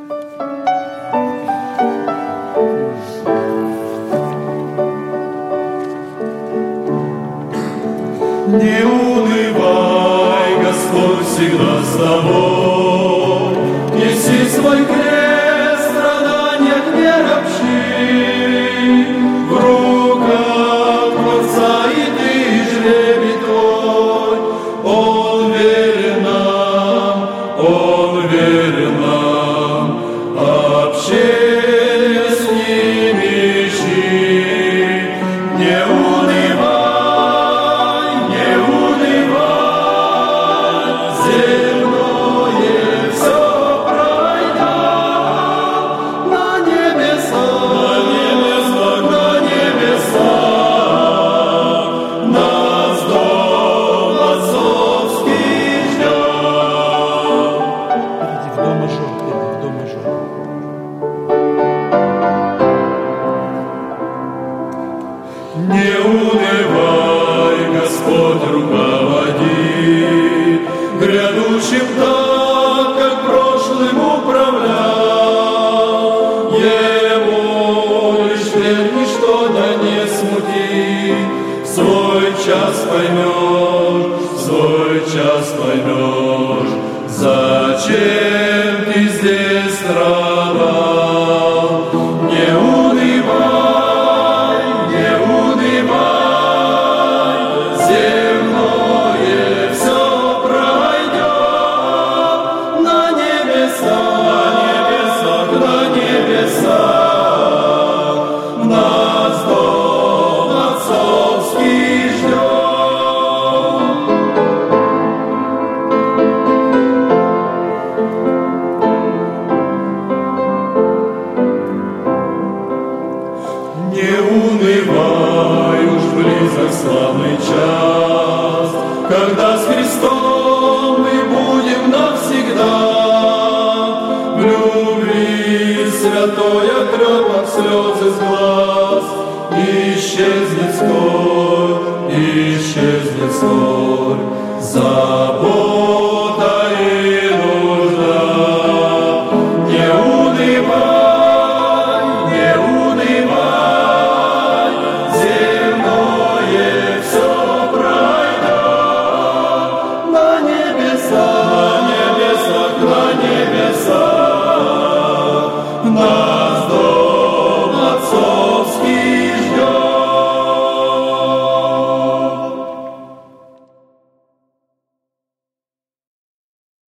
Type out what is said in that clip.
Не унывай, Господь всегда с тобой. Неси свой крест, страдания не ропщи. В руках Творца и ты жребий твой. Он верен нам, общение с ним ищи. Не унывай, земное все пройдет, на небесах, нас дом отцовский ждет. Иди в дом и жил, Не унывай, Господь руководит грядущим так, как прошлым управлял. Ему лишь верь, ничто да не смутит. Свой час поймешь, зачем ты здесь страдал. Не унывай, земное все пройдет, на небесах, нас дом отцовский ждет. Не унывай, уж близок славный час, когда с Христом мы будем навсегда. В любви святой отрет нам слезы с глаз, исчезнет скорбь, забота и нужда. Не унывай, земное все пройдет, на небесах.